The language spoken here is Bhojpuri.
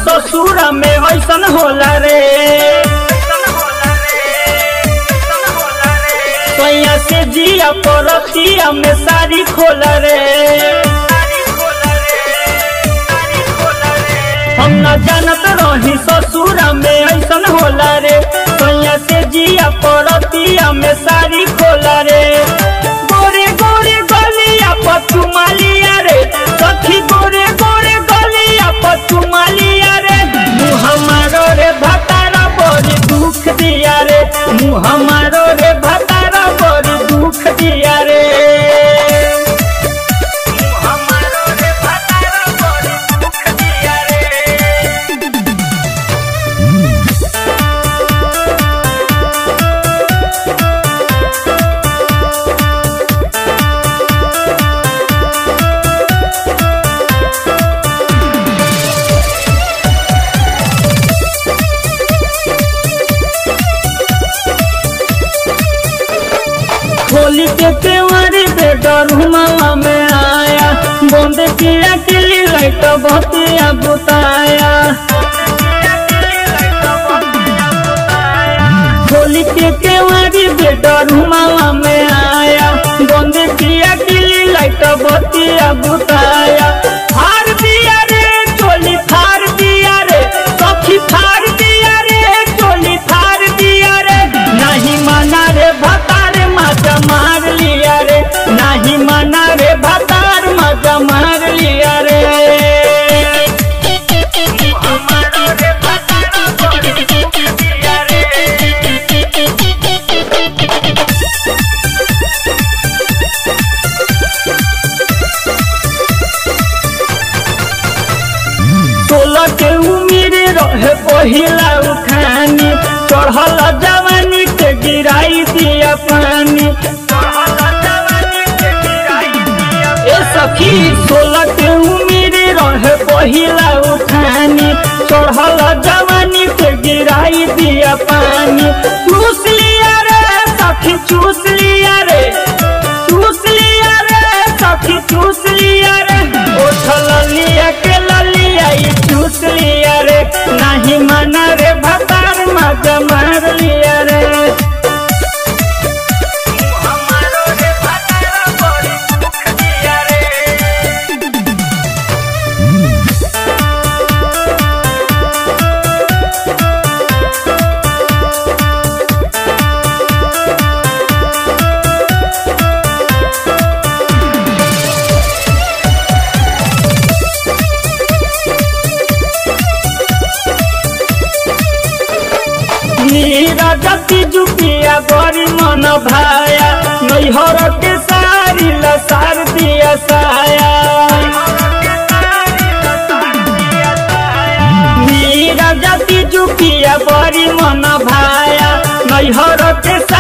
ससुर में ऐसन होला रे। सैया से जिया परतिया में साड़ी खोला रे। हम न जानत रही ससुर में ऐसन होला रे। सैया से जिया परतिया में साड़ी खोला रे। गोरे गोरे गलिया पर चुमा लिया रे। सखी गोरे गोरे गलिया पर चुमा लिया रे। मुँह हमारो रे भतारा बड़ी दुख दिया रे। मुँह हमारो रे भतारा बड़ी दुख दिया रे। खोली के केवारी बेडरूमवा में आया। बंद किया किली लाइट बतिया बुताया। खोली के केवारी बेडरूमवा में आया। बंद किया किली लाइट बतिया बुताया। फार दिया रे चोली फार दिया रे। सखी फार दिया रे चोली फार दिया रे। नहीं माना रे भतार मजा मार लिया रे। नहीं माना रे भतार मजा मार लिया रे। सोलह के उम्र रहे पहिला उठानी। चढ़ल जवानी के गिराई दिया पानी। ए सखी 16 के उम्र रहे पहिला उठानी। चढ़ल जवानी के गिराई दिया पानी। चूस लिया रे सखी चूस लिया रे। चूस लिया रे सखी चूस लिया रे। उठल लिया के ललिया चूस लिया रे। नहीं माना रे भतार मजा मार लिया रे। जति जुपिया बड़ी मन भाया। नैहर के सारी लसार दिया साया। मीरा जति जुपिया बड़ी मन भाया। नैहर के